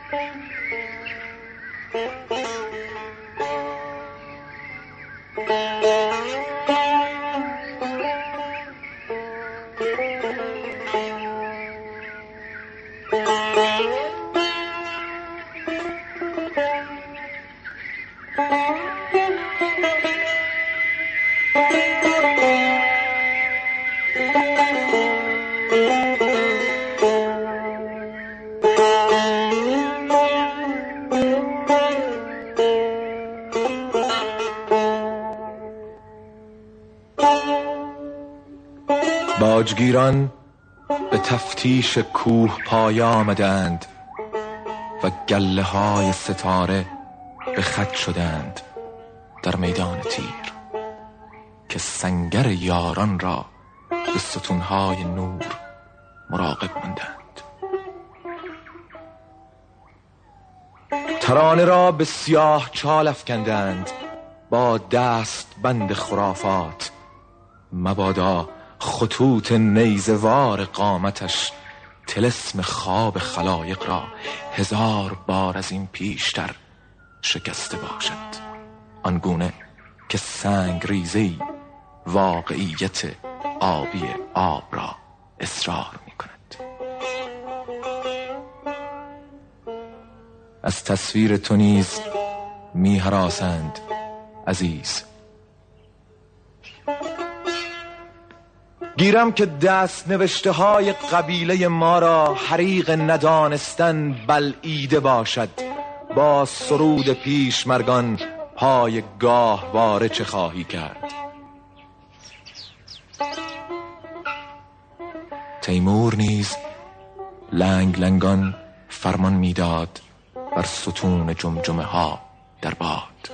باجگیران به تفتیش کوه پای آمدند و گله های ستاره به خط شدند در میدان تیر که سنگر یاران را به ستونهای نور مراقب ماندند. ترانه را به سیاه چال افکندند با دست بند خرافات، مبادا خطوط نیزوار قامتش طلسم خواب خلایق را 1000 بار از این پیشتر شکسته باشد، آنگونه که سنگ ریزی واقعیت آبی آب را اصرار می کند. از تصویر تو نیز می هراسند عزیز. گیرم که دست نوشته های قبیله ما را حریق ندانستن بلعیده باشد، با سرود پیشمرگان پای گاهواره چه خواهی کرد؟ تیمور نیز لنگ لنگان فرمان میداد بر ستون جمجمه ها در باد،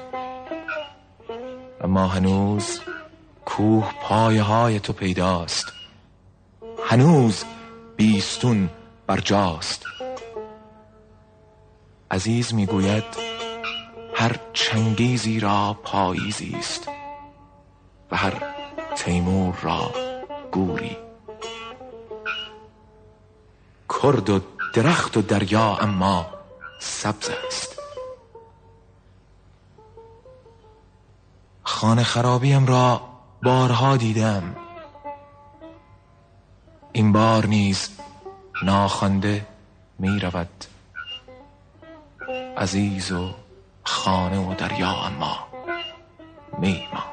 اما هنوز کوه پایه های تو پیداست، هنوز بیستون برجاست. عزیز میگوید هر چنگیزی را پاییزی است و هر تیمور را گوری. کرد و درخت و دریا اما سبز است. خانه خرابیم را بارها دیدم، این بار نیز ناخوانده می رود. عزیز و خانه و دریا اما می ماند.